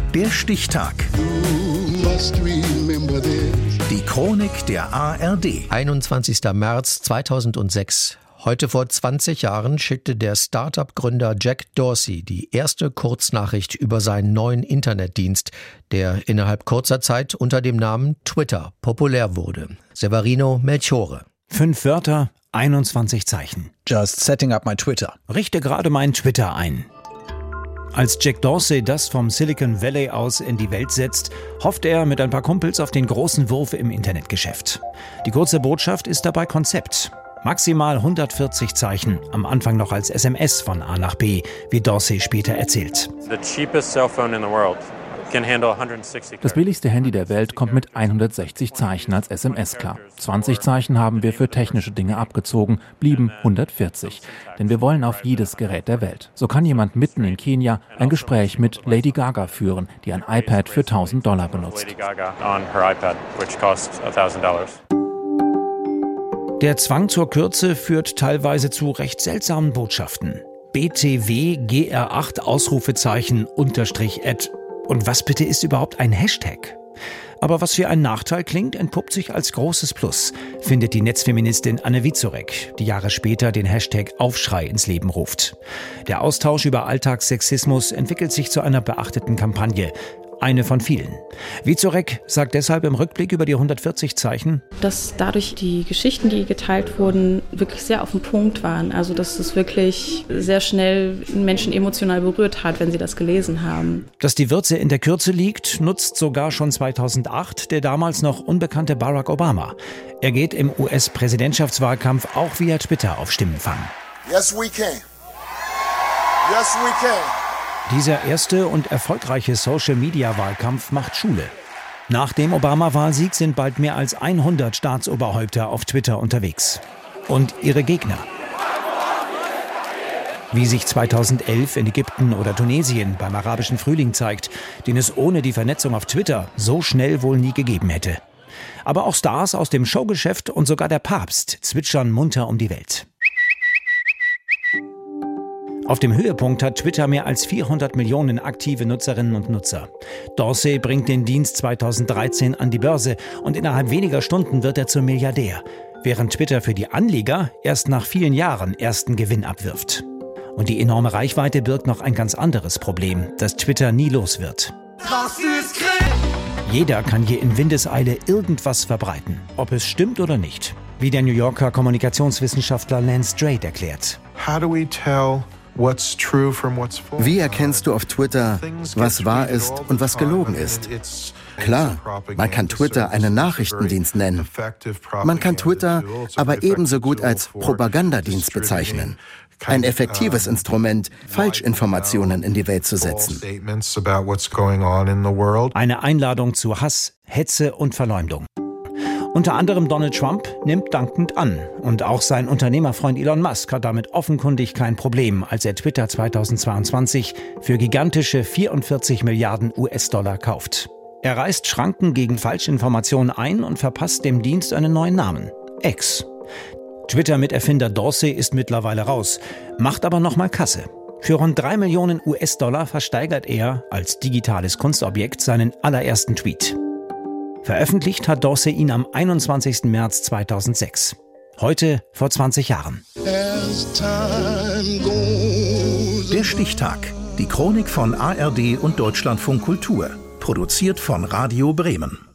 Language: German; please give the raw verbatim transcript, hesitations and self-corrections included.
Der Stichtag. Die Chronik der A R D. einundzwanzigster März zweitausendsechs. Heute vor zwanzig Jahren schickte der Start-up-Gründer Jack Dorsey die erste Kurznachricht über seinen neuen Internetdienst, der innerhalb kurzer Zeit unter dem Namen Twitter populär wurde. Severino Melchiore. Fünf Wörter, einundzwanzig Zeichen. Just setting up my Twitter. Richte gerade mein Twitter ein. Als Jack Dorsey das vom Silicon Valley aus in die Welt setzt, hofft er mit ein paar Kumpels auf den großen Wurf im Internetgeschäft. Die kurze Botschaft ist dabei Konzept. Maximal hundertvierzig Zeichen, am Anfang noch als S M S von A nach B, wie Dorsey später erzählt. Das billigste Handy der Welt kommt mit hundertsechzig Zeichen als S M S klar. zwanzig Zeichen haben wir für technische Dinge abgezogen, blieben hundertvierzig. Denn wir wollen auf jedes Gerät der Welt. So kann jemand mitten in Kenia ein Gespräch mit Lady Gaga führen, die ein iPad für tausend Dollar benutzt. Der Zwang zur Kürze führt teilweise zu recht seltsamen Botschaften. B T W G R acht Ausrufezeichen unterstrich Ad. Und was bitte ist überhaupt ein Hashtag? Aber was für ein Nachteil klingt, entpuppt sich als großes Plus, findet die Netzfeministin Anne Wieczorek, die Jahre später den Hashtag Aufschrei ins Leben ruft. Der Austausch über Alltagssexismus entwickelt sich zu einer beachteten Kampagne. Eine von vielen. Wieczorek sagt deshalb im Rückblick über die hundertvierzig Zeichen, dass dadurch die Geschichten, die geteilt wurden, wirklich sehr auf den Punkt waren. Also dass es wirklich sehr schnell Menschen emotional berührt hat, wenn sie das gelesen haben. Dass die Würze in der Kürze liegt, nutzt sogar schon zweitausendacht der damals noch unbekannte Barack Obama. Er geht im U S-Präsidentschaftswahlkampf auch via Twitter auf Stimmenfang. Yes, we can. Yes, we can. Dieser erste und erfolgreiche Social-Media-Wahlkampf macht Schule. Nach dem Obama-Wahlsieg sind bald mehr als hundert Staatsoberhäupter auf Twitter unterwegs. Und ihre Gegner. Wie sich zweitausendelf in Ägypten oder Tunesien beim arabischen Frühling zeigt, den es ohne die Vernetzung auf Twitter so schnell wohl nie gegeben hätte. Aber auch Stars aus dem Showgeschäft und sogar der Papst zwitschern munter um die Welt. Auf dem Höhepunkt hat Twitter mehr als vierhundert Millionen aktive Nutzerinnen und Nutzer. Dorsey bringt den Dienst zweitausenddreizehn an die Börse und innerhalb weniger Stunden wird er zum Milliardär, während Twitter für die Anleger erst nach vielen Jahren ersten Gewinn abwirft. Und die enorme Reichweite birgt noch ein ganz anderes Problem, das Twitter nie los wird. Das ist Krieg! Jeder kann hier in Windeseile irgendwas verbreiten, ob es stimmt oder nicht. Wie der New Yorker Kommunikationswissenschaftler Lance Straight erklärt. How do we tell what's true from what's false? Wie erkennst du auf Twitter, was wahr ist und was gelogen ist? Klar, man kann Twitter einen Nachrichtendienst nennen. Man kann Twitter aber ebenso gut als Propagandadienst bezeichnen. Ein effektives Instrument, Falschinformationen in die Welt zu setzen. Eine Einladung zu Hass, Hetze und Verleumdung. Unter anderem Donald Trump nimmt dankend an. Und auch sein Unternehmerfreund Elon Musk hat damit offenkundig kein Problem, als er Twitter zweitausendzweiundzwanzig für gigantische vierundvierzig Milliarden U S-Dollar kauft. Er reißt Schranken gegen Falschinformationen ein und verpasst dem Dienst einen neuen Namen: X. Twitter-Miterfinder Dorsey ist mittlerweile raus, macht aber nochmal Kasse. Für rund drei Millionen U S-Dollar versteigert er als digitales Kunstobjekt seinen allerersten Tweet. Veröffentlicht hat Dorsey ihn am einundzwanzigsten März zweitausendsechs. Heute vor zwanzig Jahren. Der Stichtag. Die Chronik von A R D und Deutschlandfunk Kultur. Produziert von Radio Bremen.